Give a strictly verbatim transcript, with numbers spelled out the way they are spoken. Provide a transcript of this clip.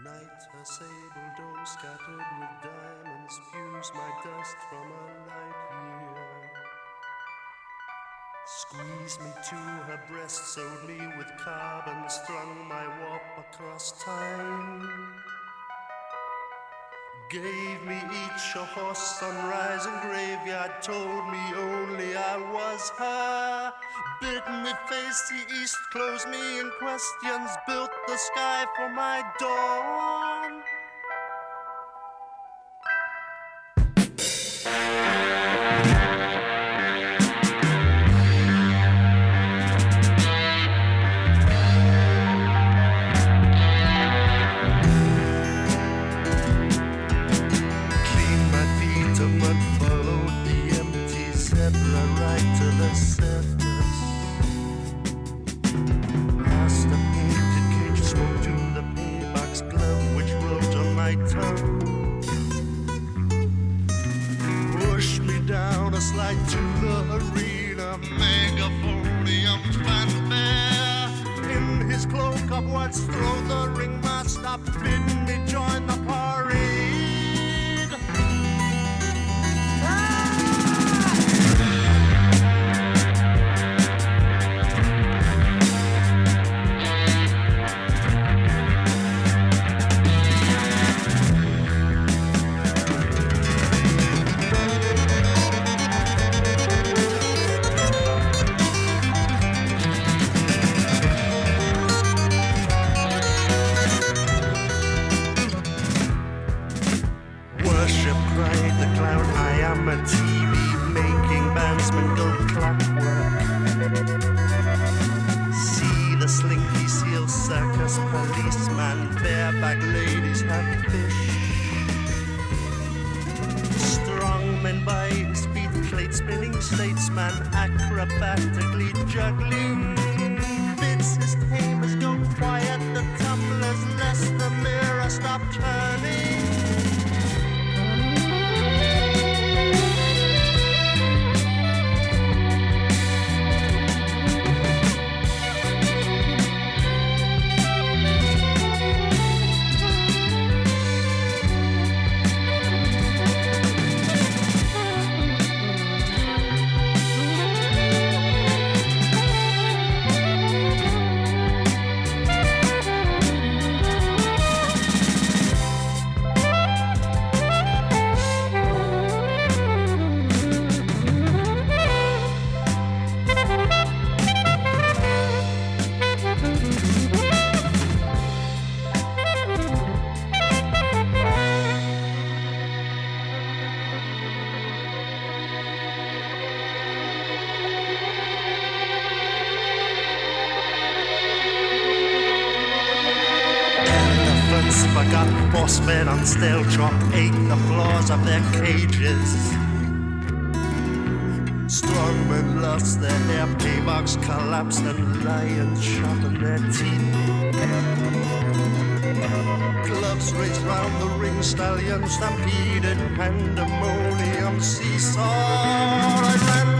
Night, her sable dome scattered with diamonds spews my dust from a light year. Squeezed me to her breast, sewed me with carbon, strung my warp across time. Gave me each a horse, sunrise and graveyard, told me only I was her. Bid me face the east, closed me in questions, built the sky for my dawn. Right to the surface. Past the painted cage, spoke to the paybox glove which wrote on my tongue. Pushed me down a slide to the arena, megaphonium fanfare. In his cloak upwards throw the ringmaster, bid me join the parade. Cried the clown, I am a T V making bandsmen go clockwork. See the slinky seal circus policeman, bareback ladies have fish. Strong men by his feet, plate spinning statesman, acrobatically juggling. Bids his tamers go quiet, the tumblers lest the mirror stop turning. Forgot boss fed on stale chalk, ate the floors of their cages. Strong men lost their hair, paybox collapsed, and lions sharpened their teeth. Gloves raced round the ring, stallions stampeded, pandemonium seesaw. I ran